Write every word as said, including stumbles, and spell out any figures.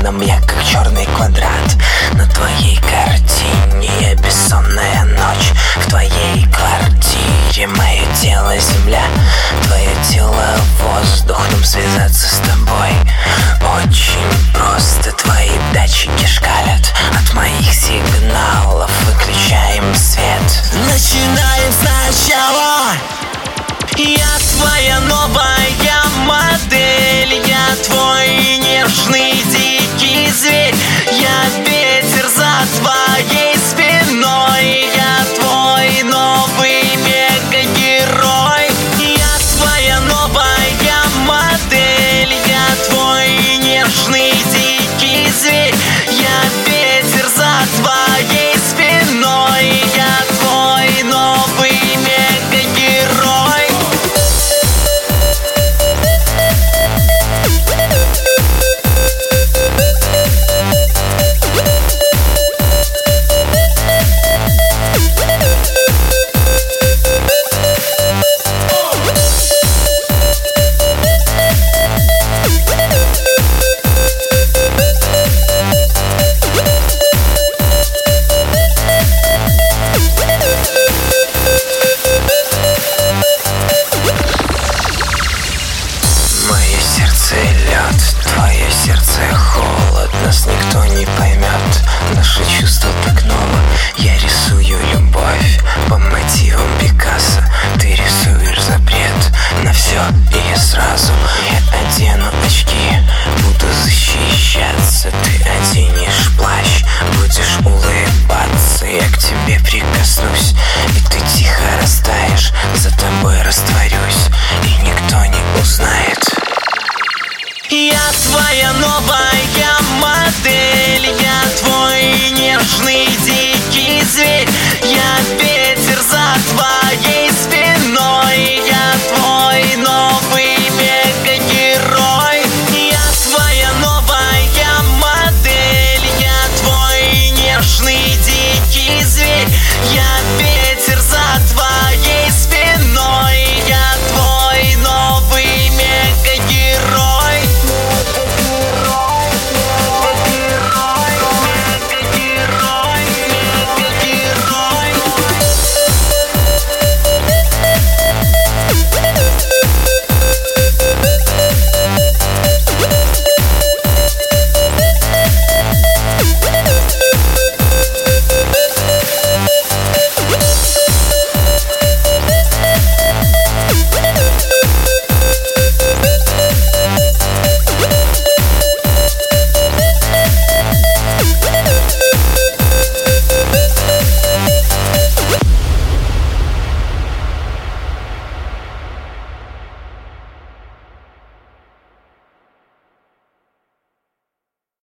экраном я как черный квадрат. На твоей картине я бессонная ночь. В твоей квартире мое тело земля, твое тело воздух. Нам связаться с тобой очень просто. Твои датчики шкалят от моих сигналов. Выключаем свет. Начинаем сначала. Я твоя новая модель, я твой нежный дикий зверь, я ветер за твоей